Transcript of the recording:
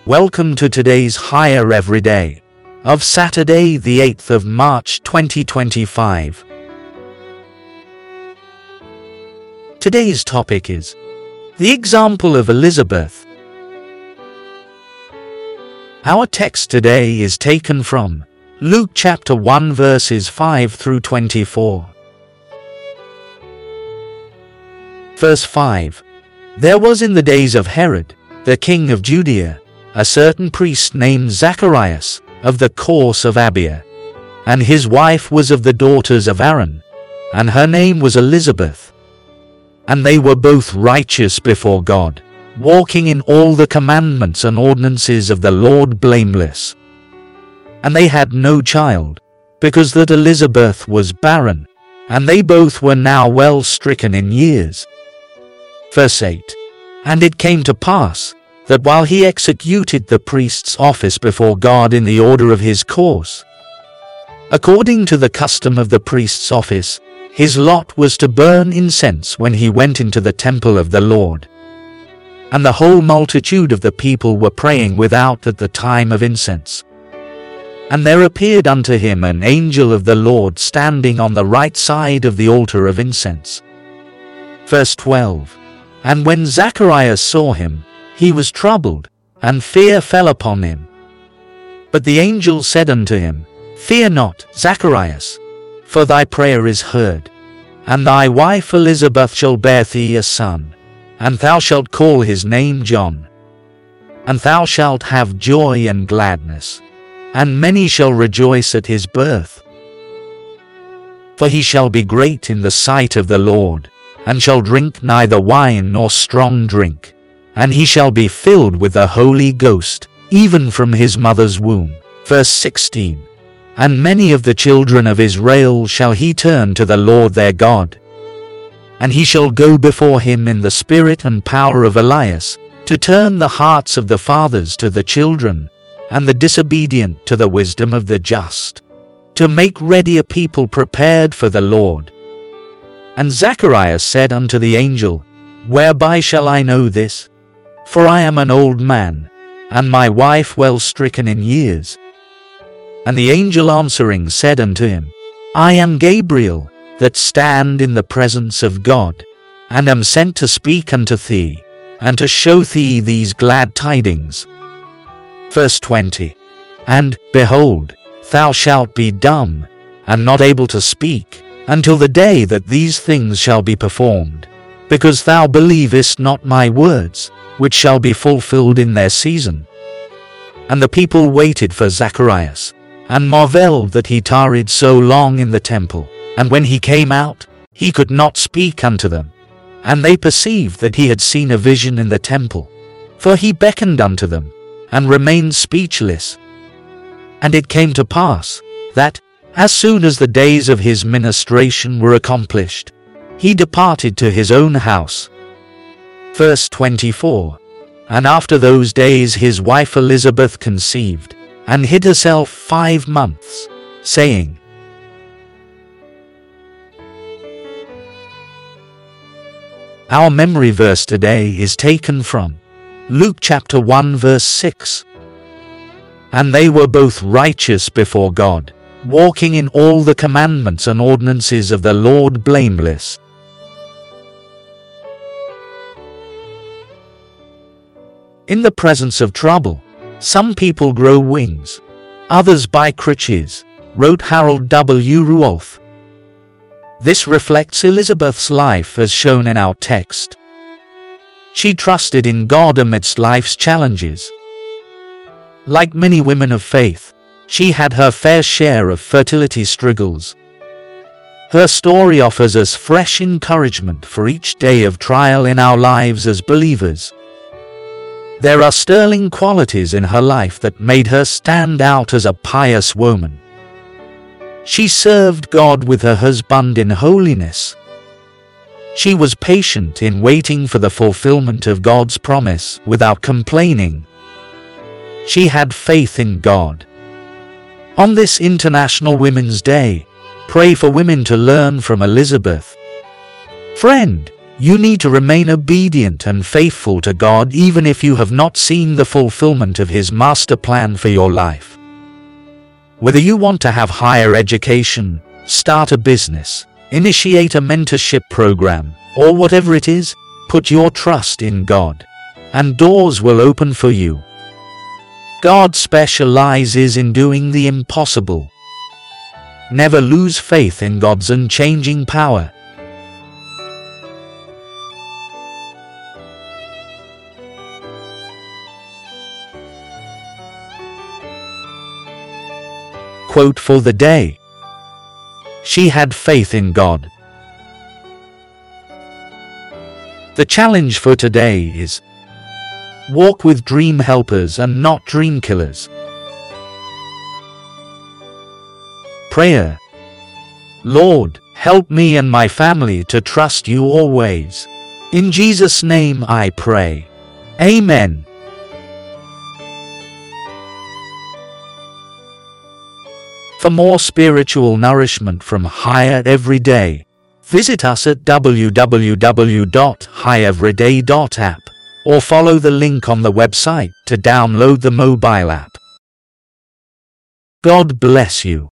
Welcome to today's Higher Everyday of Saturday, the 8th of March 2025. Today's topic is the example of Elizabeth. Our text today is taken from Luke chapter 1 verses 5 through 24. Verse 5. There was in the days of Herod, the king of Judea, a certain priest named Zacharias, of the course of Abia, and his wife was of the daughters of Aaron, and her name was Elizabeth. And they were both righteous before God, walking in all the commandments and ordinances of the Lord blameless. And they had no child, because that Elizabeth was barren, and they both were now well stricken in years. Verse 8. And it came to pass, that while he executed the priest's office before God in the order of his course, according to the custom of the priest's office, his lot was to burn incense when he went into the temple of the Lord. And the whole multitude of the people were praying without at the time of incense. And there appeared unto him an angel of the Lord standing on the right side of the altar of incense. Verse 12. And when Zacharias saw him, he was troubled, and fear fell upon him. But the angel said unto him, Fear not, Zacharias, for thy prayer is heard, and thy wife Elizabeth shall bear thee a son, and thou shalt call his name John. And thou shalt have joy and gladness, and many shall rejoice at his birth. For he shall be great in the sight of the Lord, and shall drink neither wine nor strong drink, and he shall be filled with the Holy Ghost, even from his mother's womb. Verse 16. And many of the children of Israel shall he turn to the Lord their God. And he shall go before him in the spirit and power of Elias, to turn the hearts of the fathers to the children, and the disobedient to the wisdom of the just, to make ready a people prepared for the Lord. And Zacharias said unto the angel, Whereby shall I know this? For I am an old man, and my wife well stricken in years. And the angel answering said unto him, I am Gabriel, that stand in the presence of God, and am sent to speak unto thee, and to show thee these glad tidings. Verse 20. And, behold, thou shalt be dumb, and not able to speak, until the day that these things shall be performed, because thou believest not my words, which shall be fulfilled in their season. And the people waited for Zacharias, and marveled that he tarried so long in the temple. And when he came out, he could not speak unto them. And they perceived that he had seen a vision in the temple, for he beckoned unto them, and remained speechless. And it came to pass, that, as soon as the days of his ministration were accomplished, he departed to his own house. Verse 24. And after those days his wife Elizabeth conceived, and hid herself 5 months, saying, Our memory verse today is taken from Luke chapter 1 verse 6. And they were both righteous before God, walking in all the commandments and ordinances of the Lord blameless. In the presence of trouble, some people grow wings, others buy crutches, wrote Harold W. Ruolf. This reflects Elizabeth's life as shown in our text. She trusted in God amidst life's challenges. Like many women of faith, she had her fair share of fertility struggles. Her story offers us fresh encouragement for each day of trial in our lives as believers. There are sterling qualities in her life that made her stand out as a pious woman. She served God with her husband in holiness. She was patient in waiting for the fulfillment of God's promise without complaining. She had faith in God. On this International Women's Day, pray for women to learn from Elizabeth. Friend, You need to remain obedient and faithful to God even if you have not seen the fulfillment of His master plan for your life. Whether you want to have higher education, start a business, initiate a mentorship program, or whatever it is, put your trust in God, and doors will open for you. God specializes in doing the impossible. Never lose faith in God's unchanging power. Quote for the day. She had faith in God. The challenge for today is: walk with dream helpers and not dream killers. Prayer. Lord, help me and my family to trust you always. In Jesus' name I pray. Amen. For more spiritual nourishment from Higher Every Day, visit us at www.higheveryday.app or follow the link on the website to download the mobile app. God bless you.